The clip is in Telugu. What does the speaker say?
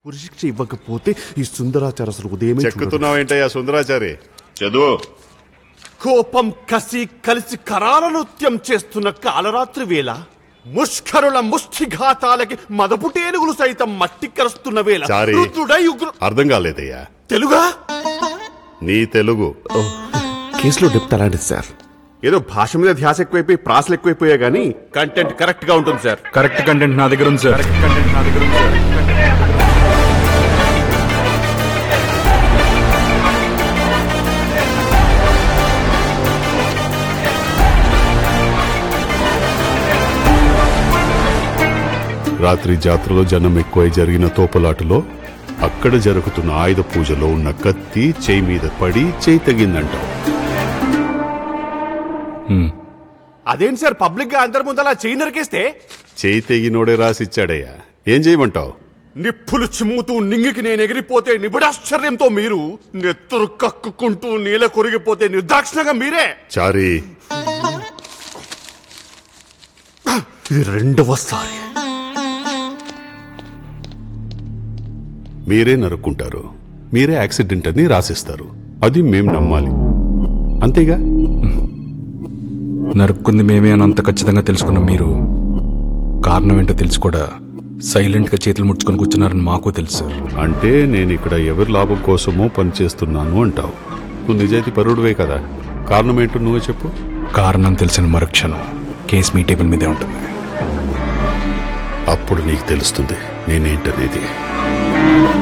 ఉరిశిక్ష ఇవ్వకపోతే ఈ సుందరాచార్య అసలు ఉదయమే చెక్కుతున్నావేంటయ్యా సుందరాచారి? చదువు. కోపం కసి కలిసి కరాల నృత్యం చేస్తున్న కాలరాత్రి వేళ ముష్కరుల ముష్టిఘాతాలకి మదపుటేనుగులు సైతం మట్టి కరుస్తున్న వేళ చారి, రుద్రుడై అర్థం కాలేదయ్యా. తెలుగా నీ తెలుగు కేసులో డెప్త్ అలాంటిది సార్. ఏదో భాష మీద ధ్యాస ఎక్కువైపోయి ప్రాసలు ఎక్కువైపోయా గానీ కంటెంట్ కరెక్ట్ గా ఉంటుంది సార్. కరెక్ట్ కంటెంట్ నా దగ్గర ఉంది సార్. రాత్రి జాతరలో జనం ఎక్కువై జరిగిన తోపులాటలో అక్కడ జరుగుతున్న ఆయుధ పూజలో ఉన్న కత్తి చేయి మీద పడి చేయి తగిందంటావు. అదేంటి సార్ పబ్లిక్ గా అందరి ముందు అలా చేయి నరికేస్తే? చేయి తెగినోడే రాసిచ్చాడయ్యా, ఏం చేయమంటావు? నిప్పులు చిమ్ముతూ నింగికి నేను ఎగిరిపోతే నిబిడాశ్చర్యంతో మీరు, నెత్తురు కక్కుకుంటూ నీల కొరిగిపోతే నిర్దాక్షిణంగా మీరే. చారి, ఇది రెండవసారి. మీరే నరుక్కుంటారు, మీరే యాక్సిడెంట్ అని రాసిస్తారు, అది మేం నమ్మాలి, అంతేగా? నరుక్కుంది మేమే అని అంత ఖచ్చితంగా తెలుసుకున్న మీరు కారణం ఏంటో తెలిసి కూడా సైలెంట్ గా చేతులు ముడుచుకొని కూర్చున్నారని మాకు తెలుసు సార్. అంటే నేను ఇక్కడ ఎవరి లాభం కోసమో పనిచేస్తున్నాను అంటావు. నువ్వు నిజాయితీ పరుడువే కదా, కారణం ఏంటో నువ్వే చెప్పు. కారణం తెలిసిన మరుక్షణం కేసు మీ టేబుల్ మీదే ఉంటుంది. అప్పుడు నీకు తెలుస్తుంది నేనేంటనేది.